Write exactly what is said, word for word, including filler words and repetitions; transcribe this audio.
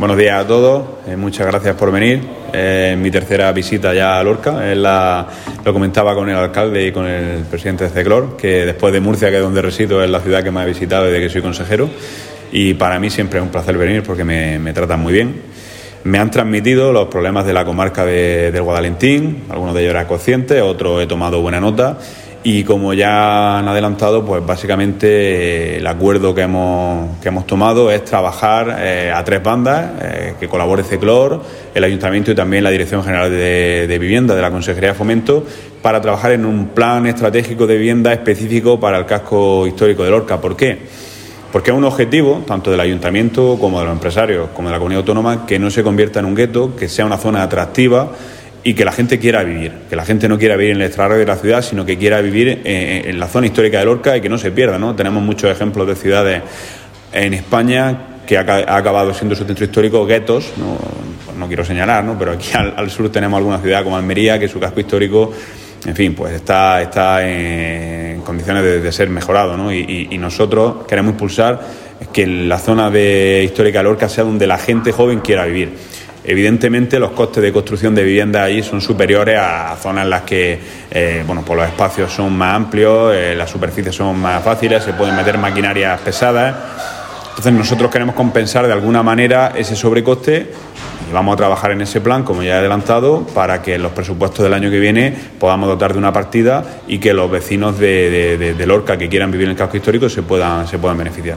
Buenos días a todos, eh, muchas gracias por venir. Eh, mi tercera visita ya a Lorca. Es la, lo comentaba con el alcalde y con el presidente de CECLOR, que después de Murcia, que es donde resido, es la ciudad que más he visitado desde que soy consejero. Y para mí siempre es un placer venir porque me, me tratan muy bien. Me han transmitido los problemas de la comarca de, del Guadalentín, algunos de ellos eran conscientes, otros he tomado buena nota. Y como ya han adelantado, pues básicamente eh, el acuerdo que hemos, que hemos tomado es trabajar eh, a tres bandas, eh, que colabore CECLOR, el Ayuntamiento y también la Dirección General de, de Vivienda de la Consejería de Fomento, para trabajar en un plan estratégico de vivienda específico para el casco histórico de Lorca. ¿Por qué? Porque es un objetivo, tanto del Ayuntamiento como de los empresarios, como de la Comunidad Autónoma, que no se convierta en un gueto, que sea una zona atractiva y que la gente quiera vivir, que la gente no quiera vivir en el extrarradio de la ciudad, sino que quiera vivir en, en la zona histórica de Lorca y que no se pierda, ¿no? Tenemos muchos ejemplos de ciudades en España que ha, ha acabado siendo su centro histórico guetos, no, no quiero señalar, ¿no? Pero aquí al, al sur tenemos alguna ciudad como Almería, que su casco histórico, en fin, pues está, está en condiciones de, de ser mejorado, ¿no? Y, y, y nosotros queremos impulsar que la zona de histórica de Lorca sea donde la gente joven quiera vivir. Evidentemente los costes de construcción de viviendas allí son superiores a zonas en las que eh, bueno, pues los espacios son más amplios, eh, las superficies son más fáciles, se pueden meter maquinarias pesadas. Entonces nosotros queremos compensar de alguna manera ese sobrecoste y vamos a trabajar en ese plan, como ya he adelantado, para que en los presupuestos del año que viene podamos dotar de una partida y que los vecinos de, de, de, de Lorca que quieran vivir en el casco histórico se puedan, se puedan beneficiar.